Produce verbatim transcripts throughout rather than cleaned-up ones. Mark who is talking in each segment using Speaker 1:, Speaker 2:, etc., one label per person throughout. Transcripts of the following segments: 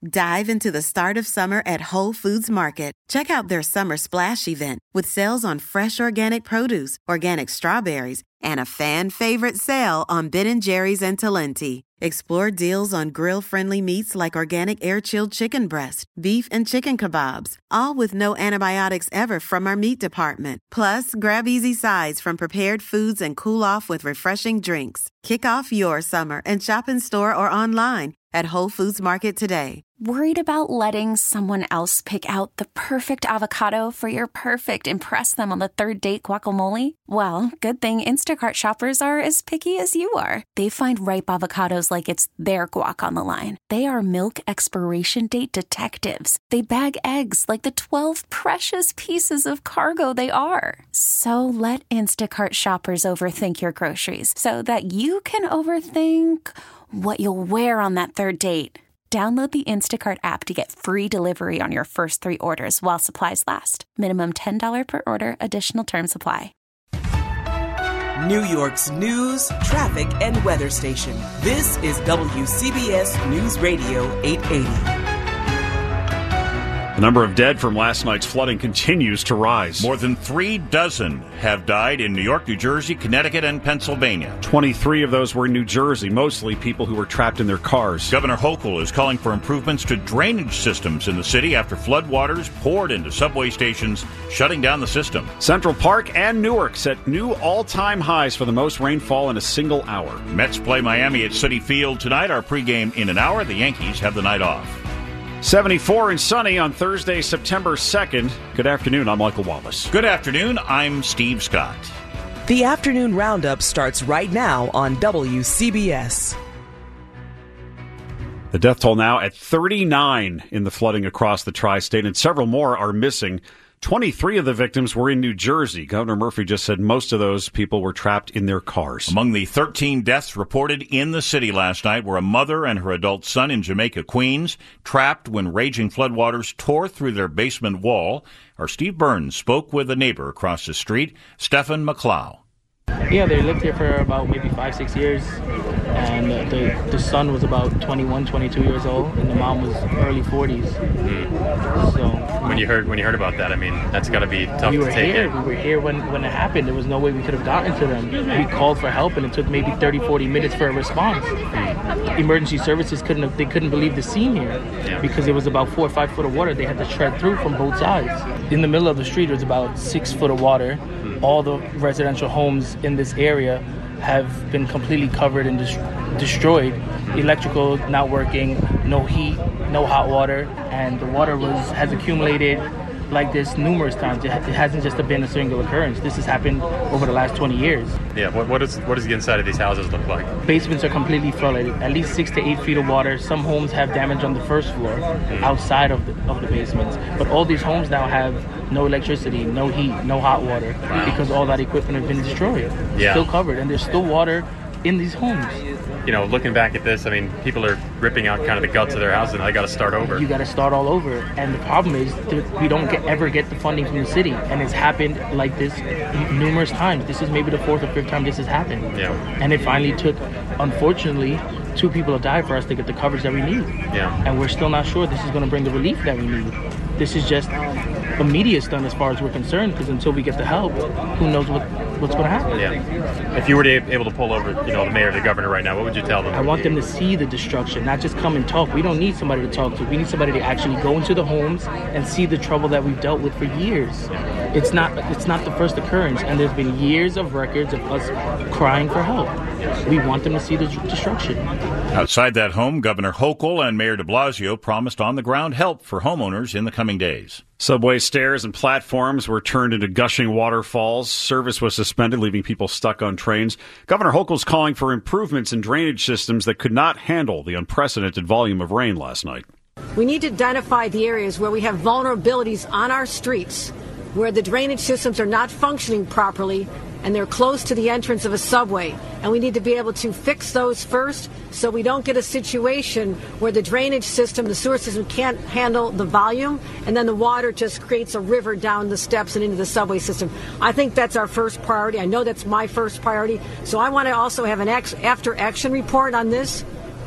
Speaker 1: Dive into the start of summer at Whole Foods Market. Check out their Summer Splash event with sales on fresh organic produce, organic strawberries, and a fan-favorite sale on Ben and Jerry's and Talenti. Explore deals on grill-friendly meats like organic air-chilled chicken breast, beef and chicken kebabs, all with no antibiotics ever from our meat department. Plus, grab easy sides from prepared foods and cool off with refreshing drinks. Kick off your summer and shop in store or online at Whole Foods Market today.
Speaker 2: Worried about letting someone else pick out the perfect avocado for your perfect impress them on the third date guacamole? Well, good thing Instacart shoppers are as picky as you are. They find ripe avocados like it's their guac on the line. They are milk expiration date detectives. They bag eggs like the twelve precious pieces of cargo they are. So let Instacart shoppers overthink your groceries so that you can overthink what you'll wear on that third date. Download the Instacart app to get free delivery on your first three orders while supplies last. Minimum ten dollars per order. Additional terms apply.
Speaker 3: New York's news, traffic, and weather station. This is W C B S News Radio eight eighty.
Speaker 4: The number of dead from last night's flooding continues to rise.
Speaker 5: More than three dozen have died in New York, New Jersey, Connecticut, and Pennsylvania.
Speaker 4: twenty-three of those were in New Jersey, mostly people who were trapped in their cars.
Speaker 5: Governor Hochul is calling for improvements to drainage systems in the city after floodwaters poured into subway stations, shutting down the system.
Speaker 4: Central Park and Newark set new all-time highs for the most rainfall in a single hour.
Speaker 5: Mets play Miami at Citi Field tonight. Our pregame in an hour. The Yankees have the night off.
Speaker 4: seventy-four and sunny on Thursday, September second. Good afternoon, I'm Michael Wallace.
Speaker 5: Good afternoon, I'm Steve Scott.
Speaker 3: The afternoon roundup starts right now on W C B S.
Speaker 4: The death toll now at thirty-nine in the flooding across the tri-state, and several more are missing. twenty-three of the victims were in New Jersey. Governor Murphy just said most of those people were trapped in their cars.
Speaker 5: Among the thirteen deaths reported in the city last night were a mother and her adult son in Jamaica, Queens, trapped when raging floodwaters tore through their basement wall. Our Steve Burns spoke with a neighbor across the street, Stephen McLeod.
Speaker 6: Yeah, they lived here for about maybe five, six years, and uh, the the son was about twenty-one, twenty-two years old, and the mom was early forties.
Speaker 7: Mm.
Speaker 6: So
Speaker 7: when you heard when you heard about that, I mean, that's got to be tough
Speaker 6: we
Speaker 7: to
Speaker 6: were
Speaker 7: take
Speaker 6: here.
Speaker 7: in.
Speaker 6: We were here when, when it happened. There was no way we could have gotten to them. We called for help, and it took maybe thirty, forty minutes for a response. Mm. Emergency services couldn't have, they couldn't believe the scene here
Speaker 7: yeah.
Speaker 6: because it was about four or five foot of water. They had to tread through from both sides. In the middle of the street was about six foot of water. Mm. All the residential homes in this area have been completely covered and dis- destroyed. Electrical not working, no heat, no hot water, and the water was has accumulated like this numerous times. It, it hasn't just been a single occurrence. This has happened over the last twenty years.
Speaker 7: Yeah, what, what, is, what does the inside of these houses look like?
Speaker 6: Basements are completely flooded, at least six to eight feet of water. Some homes have damage on the first floor, mm. outside of the, of the basements. But all these homes now have no electricity, no heat, no hot water,
Speaker 7: wow.
Speaker 6: because all that equipment has been destroyed.
Speaker 7: Yeah.
Speaker 6: Still covered, and there's still water in these homes.
Speaker 7: You know, looking back at this, I mean, people are ripping out kind of the guts of their house, and they got to start over.
Speaker 6: You got to start all over, and the problem is that we don't get, ever get the funding from the city, and it's happened like this n- numerous times. This is maybe the fourth or fifth time this has happened.
Speaker 7: Yeah.
Speaker 6: And it finally took, unfortunately, two people to die for us to get the coverage that we need.
Speaker 7: Yeah.
Speaker 6: And we're still not sure this is going to bring the relief that we need. This is just a media stunt as far as we're concerned, because until we get the help, who knows what, what's going to happen.
Speaker 7: Yeah. If you were to be able to pull over, you know, the mayor or the governor right now, what would you tell them?
Speaker 6: I want them to see the destruction, not just come and talk. We don't need somebody to talk to. We need somebody to actually go into the homes and see the trouble that we've dealt with for years. It's not it's not the first occurrence, and there's been years of records of us crying for help. We want them to see the destruction.
Speaker 5: Outside that home, Governor Hochul and Mayor de Blasio promised on-the-ground help for homeowners in the coming days.
Speaker 4: Subway stairs and platforms were turned into gushing waterfalls. Service was suspended, leaving people stuck on trains. Governor Hochul's calling for improvements in drainage systems that could not handle the unprecedented volume of rain last night.
Speaker 8: We need to identify the areas where we have vulnerabilities on our streets, where the drainage systems are not functioning properly and they're close to the entrance of a subway. And we need to be able to fix those first so we don't get a situation where the drainage system, the sewer system, can't handle the volume, and then the water just creates a river down the steps and into the subway system. I think that's our first priority. I know that's my first priority. So I want to also have an after-action report on this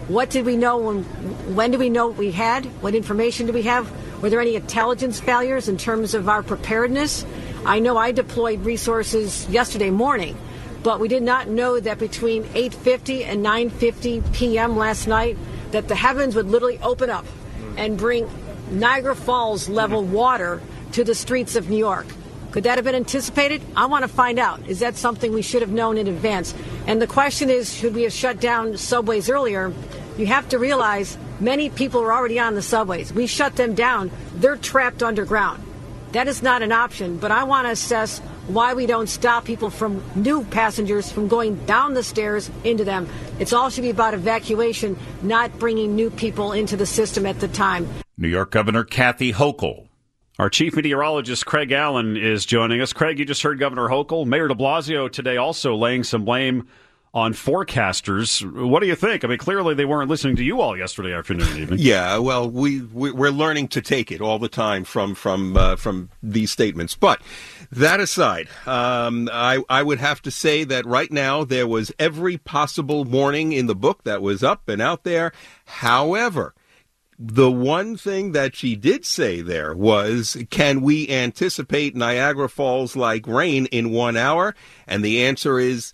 Speaker 8: What did we know? When, when did we know what we had? What information did we have? Were there any intelligence failures in terms of our preparedness? I know I deployed resources yesterday morning, but we did not know that between eight fifty and nine fifty p.m. last night that the heavens would literally open up and bring Niagara Falls level water to the streets of New York. Could that have been anticipated? I want to find out. Is that something we should have known in advance? And the question is, should we have shut down subways earlier? You have to realize many people are already on the subways. We shut them down. They're trapped underground. That is not an option, but I want to assess why we don't stop people from new passengers from going down the stairs into them. It's all should be about evacuation, not bringing new people into the system at the time.
Speaker 5: New York Governor Kathy Hochul.
Speaker 4: Our chief meteorologist, Craig Allen, is joining us. Craig, you just heard Governor Hochul. Mayor de Blasio today also laying some blame on forecasters. What do you think? I mean, clearly they weren't listening to you all yesterday afternoon and evening.
Speaker 9: Yeah, well, we, we we're learning to take it all the time from from uh, from these statements. But that aside, um, I I would have to say that right now there was every possible warning in the book that was up and out there. However, the one thing that she did say there was, can we anticipate Niagara Falls-like rain in one hour? And the answer is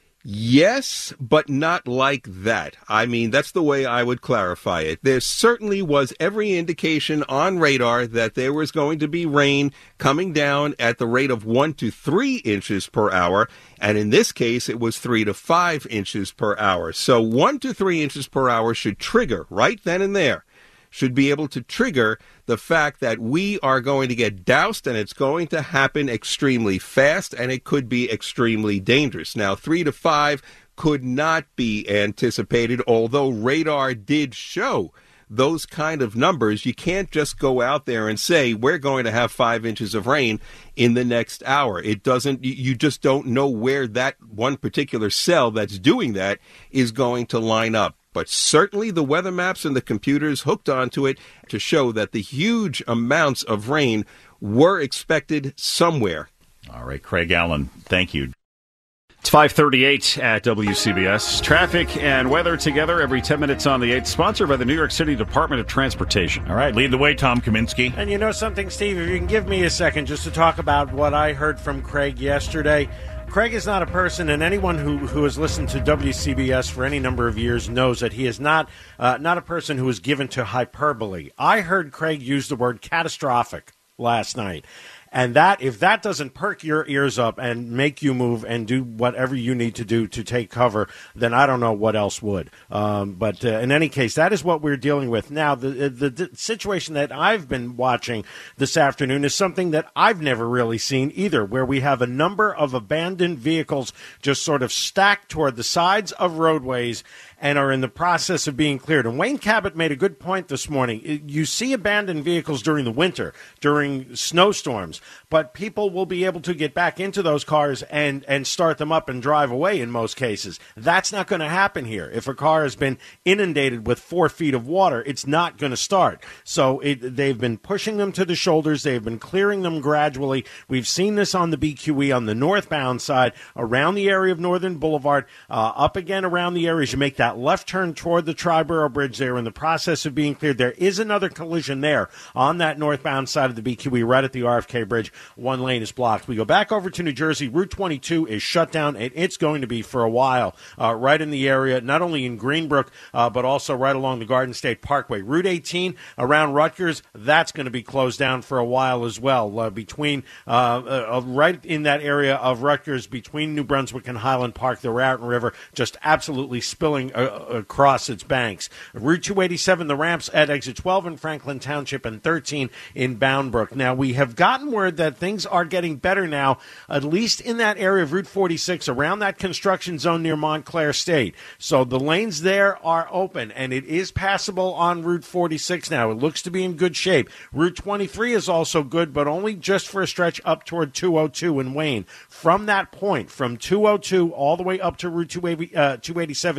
Speaker 9: yes, but not like that. I mean, that's the way I would clarify it. There certainly was every indication on radar that there was going to be rain coming down at the rate of one to three inches per hour. And in this case, it was three to five inches per hour. So one to three inches per hour should trigger right then and there. Should be able to trigger the fact that we are going to get doused, and it's going to happen extremely fast, and it could be extremely dangerous. Now, three to five could not be anticipated, although radar did show those kind of numbers. You can't just go out there and say, we're going to have five inches of rain in the next hour. It doesn't, you just don't know where that one particular cell that's doing that is going to line up. But certainly the weather maps and the computers hooked onto it to show that the huge amounts of rain were expected somewhere.
Speaker 5: All right, Craig Allen, thank you.
Speaker 4: It's five thirty-eight at W C B S. Traffic and weather together every ten minutes on the eighth, sponsored by the New York City Department of Transportation.
Speaker 5: All right, lead the way, Tom Kaminsky.
Speaker 10: And you know something, Steve, if you can give me a second just to talk about what I heard from Craig yesterday. Craig is not a person, and anyone who, who has listened to W C B S for any number of years knows that he is not uh, not a person who is given to hyperbole. I heard Craig use the word catastrophic last night. And that, if that doesn't perk your ears up and make you move and do whatever you need to do to take cover, then I don't know what else would. Um, but uh, in any case, that is what we're dealing with now. The, the the situation that I've been watching this afternoon is something that I've never really seen either, where we have a number of abandoned vehicles just sort of stacked toward the sides of roadways and are in the process of being cleared. And Wayne Cabot made a good point this morning. You see abandoned vehicles during the winter, during snowstorms, but people will be able to get back into those cars and, and start them up and drive away in most cases. That's not going to happen here. If a car has been inundated with four feet of water, it's not going to start. So it, they've been pushing them to the shoulders. They've been clearing them gradually. We've seen this on the B Q E on the northbound side, around the area of Northern Boulevard, uh, up again around the area as you make that That left turn toward the Triborough Bridge. There in the process of being cleared. There is another collision there on that northbound side of the B Q E right at the R F K Bridge. One lane is blocked. We go back over to New Jersey. Route twenty-two is shut down, and it's going to be for a while uh, right in the area, not only in Greenbrook, uh, but also right along the Garden State Parkway. Route eighteen around Rutgers, that's going to be closed down for a while as well. Uh, between uh, uh, right in that area of Rutgers, between New Brunswick and Highland Park, the Raritan River just absolutely spilling Uh, across its banks. Route two eighty-seven, the ramps at exit twelve in Franklin Township and thirteen in Boundbrook. Now, we have gotten word that things are getting better now, at least in that area of Route forty-six, around that construction zone near Montclair State. So the lanes there are open, and it is passable on Route forty-six now. It looks to be in good shape. Route twenty-three is also good, but only just for a stretch up toward two oh two in Wayne. From that point, from two oh two all the way up to Route two eighty, uh, two eighty-seven in Riverdale,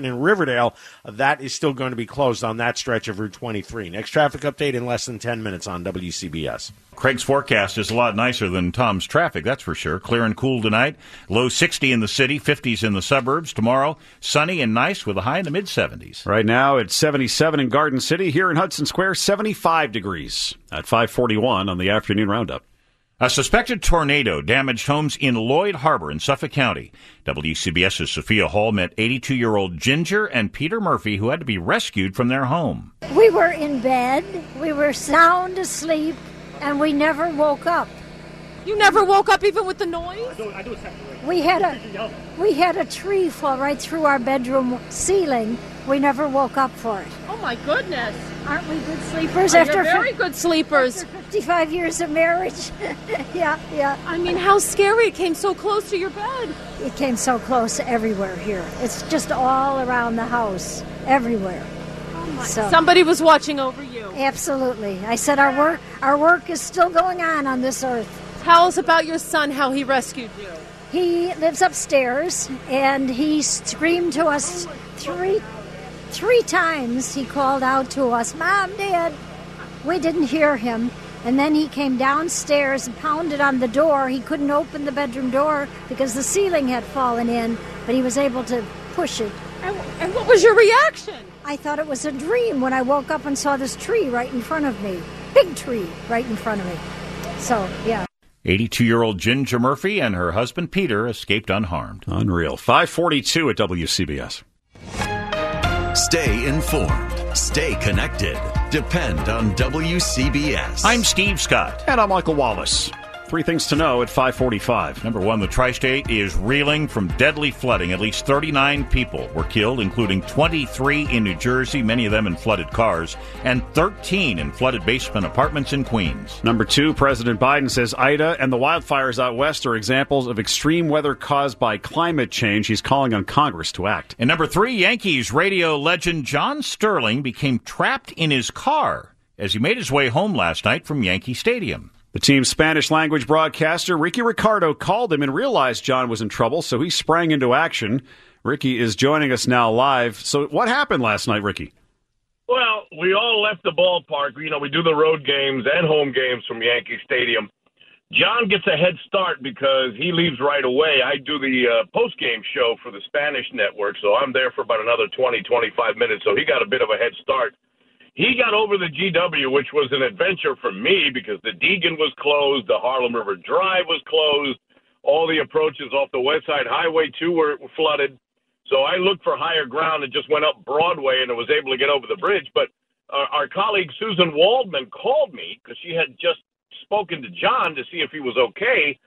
Speaker 10: Riverdale. Uh, that is still going to be closed on that stretch of Route twenty-three. Next traffic update in less than ten minutes on W C B S.
Speaker 5: Craig's forecast is a lot nicer than Tom's traffic, that's for sure. Clear and cool tonight. Low sixty in the city, fifties in the suburbs. Tomorrow, sunny and nice with a high in the mid-seventies.
Speaker 4: Right now, it's seventy-seven in Garden City. Here in Hudson Square, seventy-five degrees at five forty-one on the afternoon roundup.
Speaker 5: A suspected tornado damaged homes in Lloyd Harbor in Suffolk County. WCBS's Sophia Hall met eighty-two-year-old Ginger and Peter Murphy, who had to be rescued from their home.
Speaker 11: We were in bed, we were sound asleep, and we never woke up.
Speaker 12: You never woke up even with the noise? I
Speaker 11: do, I do we had a we had a tree fall right through our bedroom ceiling. We never woke up for it.
Speaker 12: Oh my goodness!
Speaker 11: Aren't we good sleepers?
Speaker 12: Oh,
Speaker 11: after
Speaker 12: you're very good sleepers.
Speaker 11: After fifty-five years of marriage. yeah, yeah.
Speaker 12: I mean, how scary! It came so close to your bed.
Speaker 11: It came so close everywhere here. It's just all around the house, everywhere.
Speaker 12: Oh my!
Speaker 11: So,
Speaker 12: somebody was watching over you.
Speaker 11: Absolutely. I said our work our work is still going on on this earth.
Speaker 12: Tell us about your son, how he rescued you.
Speaker 11: He lives upstairs, and he screamed to us three three times. He called out to us, "Mom, Dad." We didn't hear him, and then he came downstairs and pounded on the door. He couldn't open the bedroom door because the ceiling had fallen in, but he was able to push it.
Speaker 12: And, and what was your reaction?
Speaker 11: I thought it was a dream when I woke up and saw this tree right in front of me. Big tree right in front of me. So, yeah.
Speaker 5: eighty-two-year-old Ginger Murphy and her husband Peter escaped unharmed.
Speaker 4: Unreal. five forty-two at W C B S.
Speaker 13: Stay informed. Stay connected. Depend on W C B S.
Speaker 5: I'm Steve Scott.
Speaker 4: And I'm Michael Wallace. Three things to know at five forty-five.
Speaker 5: Number one, the tri-state is reeling from deadly flooding. At least thirty-nine people were killed, including twenty-three in New Jersey, many of them in flooded cars, and thirteen in flooded basement apartments in Queens.
Speaker 4: Number two, President Biden says Ida and the wildfires out west are examples of extreme weather caused by climate change. He's calling on Congress to act.
Speaker 5: And number three, Yankees radio legend John Sterling became trapped in his car as he made his way home last night from Yankee Stadium.
Speaker 4: The team's Spanish-language broadcaster, Ricky Ricardo, called him and realized John was in trouble, so he sprang into action. Ricky is joining us now live. So what happened last night, Ricky?
Speaker 14: Well, we all left the ballpark. You know, we do the road games and home games from Yankee Stadium. John gets a head start because he leaves right away. I do the uh, post-game show for the Spanish network, so I'm there for about another twenty, twenty-five minutes, so he got a bit of a head start. He got over the G W, which was an adventure for me because the Deegan was closed, the Harlem River Drive was closed, all the approaches off the West Side Highway two were flooded. So I looked for higher ground and just went up Broadway and was able to get over the bridge. But uh, our colleague Susan Waldman called me because she had just spoken to John to see if he was okay,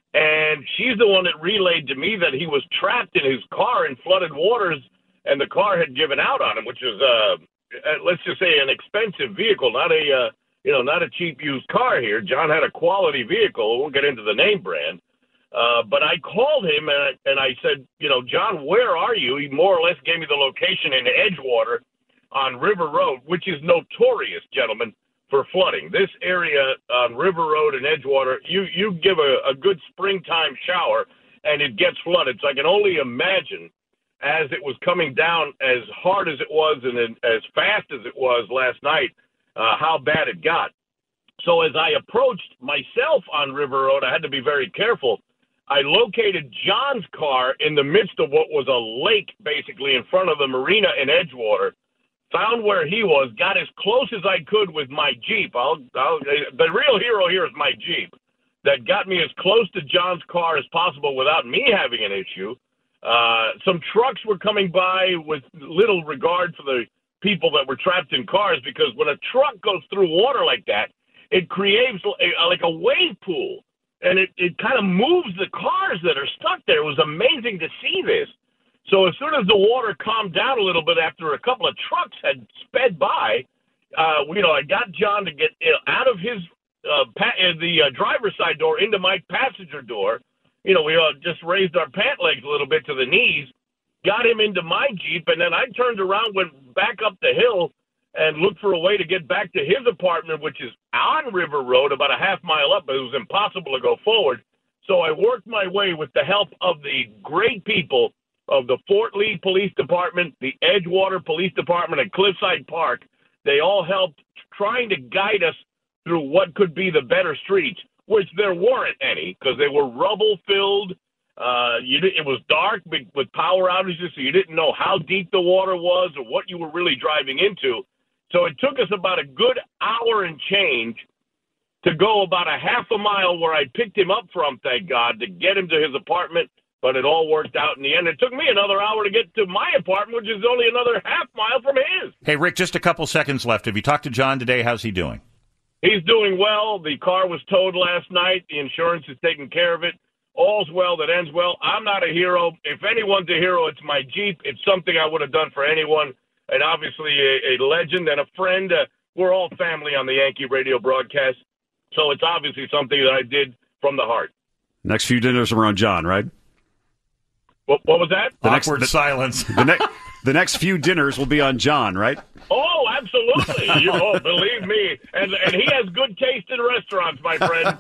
Speaker 14: and she's the one that relayed to me that he was trapped in his car in flooded waters and the car had given out on him, which was uh, – Uh, let's just say an expensive vehicle, not a uh, you know not a cheap used car here. John had a quality vehicle. We won't get into the name brand, uh, but I called him and I, and I said, you know, John, where are you? He more or less gave me the location in Edgewater on River Road, which is notorious, gentlemen, for flooding. This area on River Road and Edgewater, you you give a, a good springtime shower and it gets flooded. So I can only imagine, as it was coming down as hard as it was and as fast as it was last night, uh, how bad it got. So as I approached myself on River Road, I had to be very careful. I located John's car in the midst of what was a lake, basically, in front of the marina in Edgewater, found where he was, got as close as I could with my Jeep. I'll, I'll, the real hero here is my Jeep that got me as close to John's car as possible without me having an issue. Uh, some trucks were coming by with little regard for the people that were trapped in cars, because when a truck goes through water like that, it creates a, like a wave pool, and it, it kind of moves the cars that are stuck there. It was amazing to see this. So as soon as the water calmed down a little bit after a couple of trucks had sped by, uh, you know, I got John to get out of his uh, pa- the uh, driver's side door into my passenger door. You know, we uh, just raised our pant legs a little bit to the knees, got him into my Jeep, and then I turned around, went back up the hill, and looked for a way to get back to his apartment, which is on River Road, about a half mile up, but it was impossible to go forward. So I worked my way with the help of the great people of the Fort Lee Police Department, the Edgewater Police Department, and Cliffside Park. They all helped trying to guide us through what could be the better streets, which there weren't any because they were rubble-filled. Uh, you did, it was dark with power outages, so you didn't know how deep the water was or what you were really driving into. So it took us about a good hour and change to go about a half a mile where I picked him up from, thank God, to get him to his apartment, but it all worked out in the end. It took me another hour to get to my apartment, which is only another half mile from his.
Speaker 5: Hey, Rick, just a couple seconds left. Have you talked to John today? How's he doing?
Speaker 14: He's doing well. The car was towed last night. The insurance is taking care of it. All's well that ends well. I'm not a hero. If anyone's a hero, it's my Jeep. It's something I would have done for anyone, and obviously a, a legend and a friend. Uh, we're all family on the Yankee radio broadcast. So it's obviously something that I did from the heart.
Speaker 4: Next few dinners are on John, right?
Speaker 14: What, what was that?
Speaker 5: The Awkward next, the, silence.
Speaker 4: The, ne- the next few dinners will be on John, right?
Speaker 14: Oh, absolutely. You, oh, believe me. And, and he has good taste in restaurants, my friend.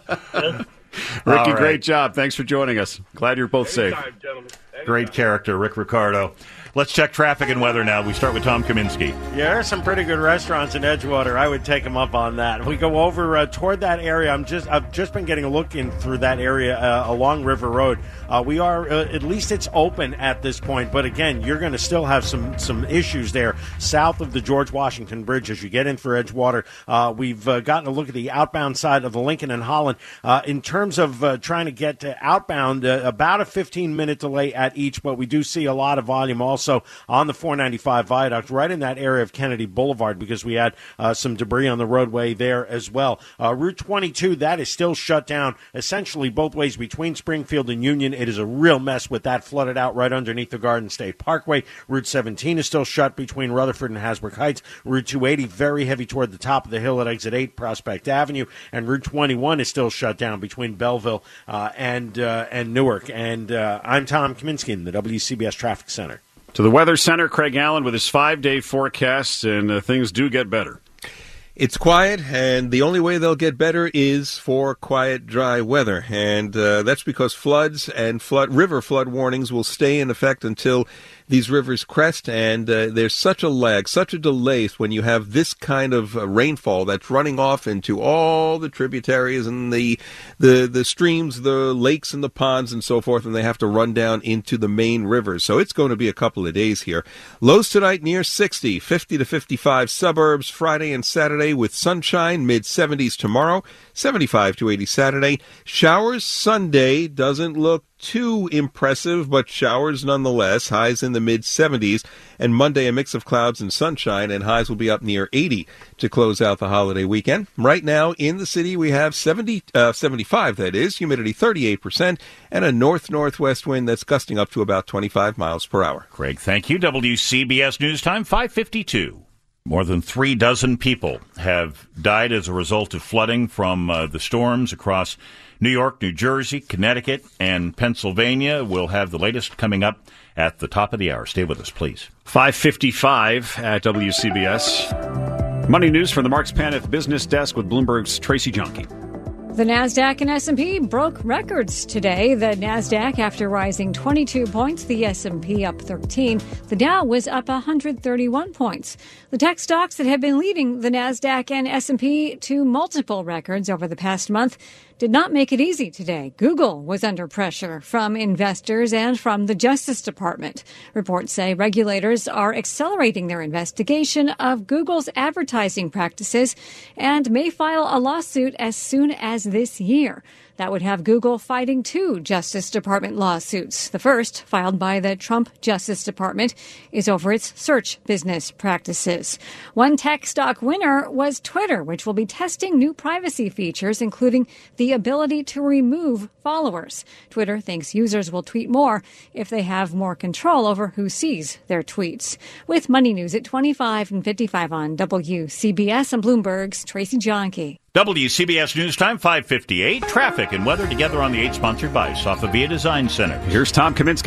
Speaker 4: Ricky, right. Great job. Thanks for joining us. Glad you're both
Speaker 14: Anytime,
Speaker 4: safe.
Speaker 14: Gentlemen. Anytime.
Speaker 5: Great character, Rick Ricardo. Let's check traffic and weather now. We start with Tom Kaminsky.
Speaker 10: Yeah, there are some pretty good restaurants in Edgewater. I would take them up on that. We go over uh, toward that area. I'm just I've just been getting a look in through that area uh, along River Road. Uh, we are uh, at least it's open at this point, but again, you're going to still have some some issues there south of the George Washington Bridge as you get in for Edgewater. Uh, we've uh, gotten a look at the outbound side of the Lincoln and Holland. Uh, in terms of uh, trying to get to outbound, uh, about a fifteen minute delay at each, but we do see a lot of volume also on the four ninety-five viaduct right in that area of Kennedy Boulevard because we had uh, some debris on the roadway there as well. Uh, Route twenty-two, that is still shut down essentially both ways between Springfield and Union. It is a real mess with that flooded out right underneath the Garden State Parkway. Route seventeen is still shut between Rutherford and Hasbrook Heights. Route two eighty very heavy toward the top of the hill at exit eight Prospect Avenue. And Route twenty-one is still shut down between Belleville uh, and, uh, and Newark. And uh, I'm Tom Kaminsky in the W C B S Traffic Center.
Speaker 4: To the Weather Center, Craig Allen with his five-day forecast, and uh, things do get better.
Speaker 9: It's quiet, and the only way they'll get better is for quiet, dry weather. And uh, that's because floods and flood river flood warnings will stay in effect until these rivers crest, and uh, there's such a lag, such a delay when you have this kind of uh, rainfall that's running off into all the tributaries and the, the the streams, the lakes and the ponds and so forth, and they have to run down into the main rivers. So it's going to be a couple of days here. Lows tonight near sixty, fifty to fifty-five suburbs, Friday and Saturday with sunshine, mid seventies tomorrow, seventy-five to eighty Saturday. Showers Sunday doesn't look too impressive, but showers nonetheless. Highs in the mid seventies, and Monday a mix of clouds and sunshine, and highs will be up near eighty to close out the holiday weekend. Right now in the city we have seventy, uh, seventy-five, that is, humidity thirty-eight percent, and a north-northwest wind that's gusting up to about twenty-five miles per hour.
Speaker 5: Craig, thank you. W C B S News Time, five fifty-two. More than three dozen people have died as a result of flooding from uh, the storms across New York, New Jersey, Connecticut, and Pennsylvania. We'll have the latest coming up at the top of the hour. Stay with us, please.
Speaker 4: five fifty-five at W C B S. Money news from the Marks Paneth Business Desk with Bloomberg's Tracy Jonke.
Speaker 15: The NASDAQ and S and P broke records today. The NASDAQ, after rising twenty-two points, the S and P up thirteen. The Dow was up one hundred thirty-one points. The tech stocks that have been leading the NASDAQ and S and P to multiple records over the past month did not make it easy today. Google was under pressure from investors and from the Justice Department. Reports say regulators are accelerating their investigation of Google's advertising practices and may file a lawsuit as soon as this year. That would have Google fighting two Justice Department lawsuits. The first, filed by the Trump Justice Department, is over its search business practices. One tech stock winner was Twitter, which will be testing new privacy features, including the ability to remove followers. Twitter thinks users will tweet more if they have more control over who sees their tweets. With Money News at twenty-five and fifty-five on W C B S and Bloomberg's Tracy Jonke.
Speaker 5: W C B S News Time, five fifty-eight. Traffic and weather together on the eight, sponsored by Sofavia Design Center.
Speaker 4: Here's Tom Kaminsky.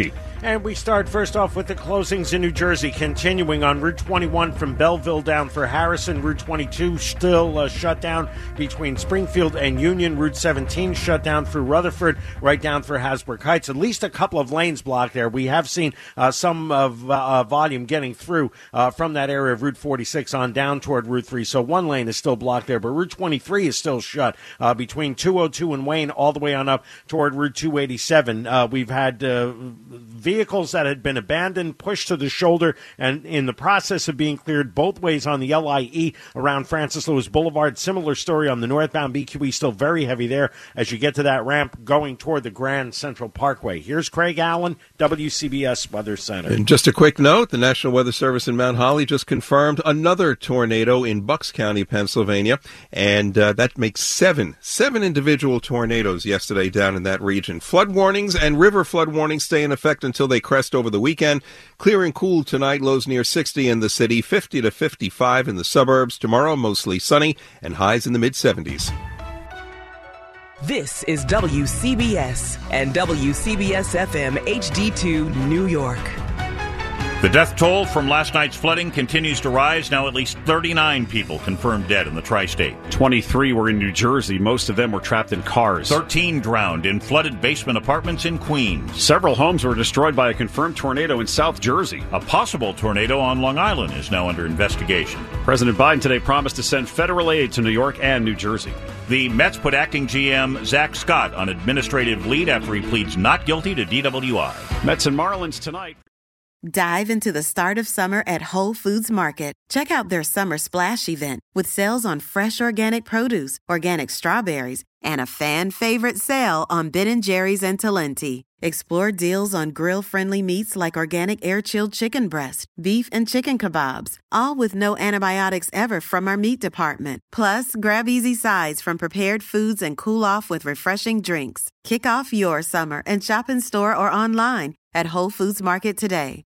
Speaker 10: And we start first off with the closings in New Jersey, continuing on Route twenty-one from Belleville down for Harrison. Route twenty-two still uh, shut down between Springfield and Union. Route seventeen shut down through Rutherford, right down for Hasbrook Heights. At least a couple of lanes blocked there. We have seen uh, some of uh, volume getting through uh, from that area of Route forty-six on down toward Route three. So one lane is still blocked there, but Route twenty-three is still shut uh, between two oh two and Wayne all the way on up toward Route two eighty-seven. Uh, we've had uh, vehicles that had been abandoned pushed to the shoulder and in the process of being cleared both ways on the L I E around Francis Lewis Boulevard. Similar story on the northbound B Q E, still very heavy there as you get to that ramp going toward the Grand Central Parkway. Here's Craig Allen, W C B S Weather Center.
Speaker 9: And just a quick note, the National Weather Service in Mount Holly just confirmed another tornado in Bucks County, Pennsylvania, and uh, that makes seven, seven individual tornadoes yesterday down in that region. Flood warnings and river flood warnings stay in effect until they crest over the weekend. Clear and cool tonight, lows near sixty in the city, fifty to fifty-five in the suburbs. Tomorrow, mostly sunny and highs in the mid-seventies.
Speaker 3: This is W C B S and W C B S F M H D two New York.
Speaker 5: The death toll from last night's flooding continues to rise. Now at least thirty-nine people confirmed dead in the tri-state.
Speaker 4: twenty-three were in New Jersey. Most of them were trapped in cars.
Speaker 5: thirteen drowned in flooded basement apartments in Queens.
Speaker 4: Several homes were destroyed by a confirmed tornado in South Jersey.
Speaker 5: A possible tornado on Long Island is now under investigation.
Speaker 4: President Biden today promised to send federal aid to New York and New Jersey.
Speaker 5: The Mets put acting G M Zach Scott on administrative lead after he pleads not guilty to D W I.
Speaker 4: Mets and Marlins tonight.
Speaker 1: Dive into the start of summer at Whole Foods Market. Check out their Summer Splash event with sales on fresh organic produce, organic strawberries, and a fan-favorite sale on Ben and Jerry's and Talenti. Explore deals on grill-friendly meats like organic air-chilled chicken breast, beef and chicken kebabs, all with no antibiotics ever from our meat department. Plus, grab easy sides from prepared foods and cool off with refreshing drinks. Kick off your summer and shop in store or online at Whole Foods Market today.